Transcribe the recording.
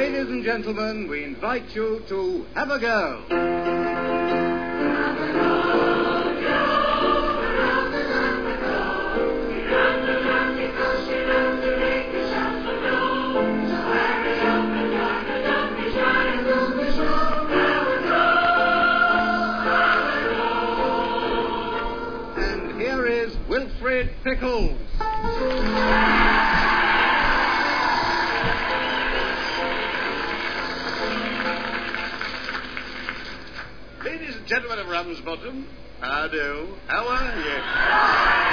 Ladies and gentlemen, we invite you to Have a Go. And here is Wilfred Pickles. Ladies and gentlemen of Ramsbottom, how do? How are you?